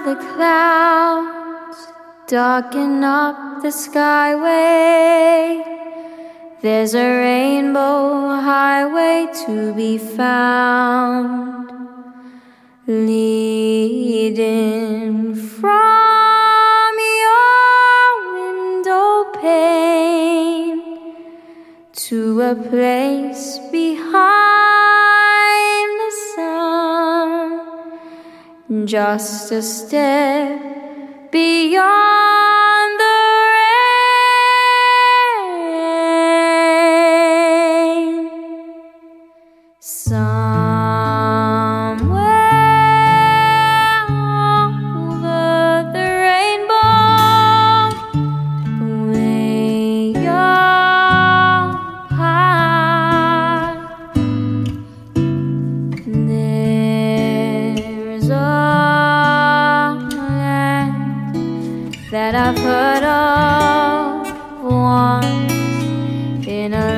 the clouds darken up the skyway. There's a rainbow highway to be found, leading from your window pane to a place behind the sun, just a step beyond the rain. Somewhere over the rainbow, way up high, there's a land that I've heard of once in a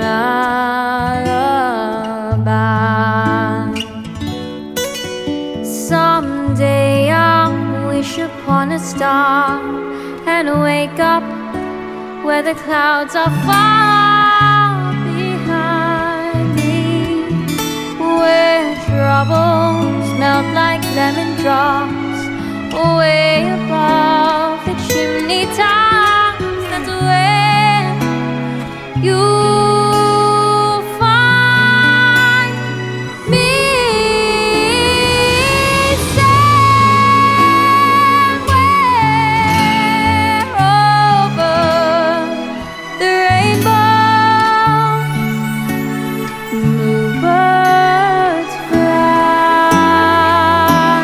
lullaby. Someday I'll wish upon a star and wake up where the clouds are far behind me, where troubles melt like lemon drops way above the chimney tops. That's where you'll find me, somewhere over the rainbow. Bluebirds fly,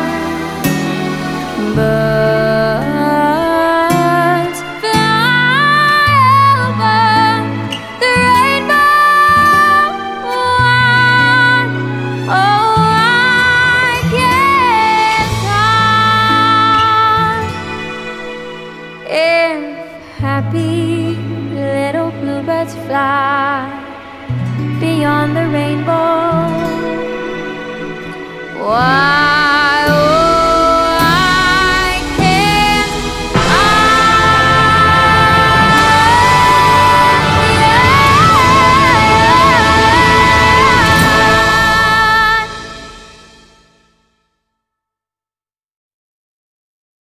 birds fly over the rainbow. Oh, I can't count if happy little bluebirds fly beyond the rainbow. Wow.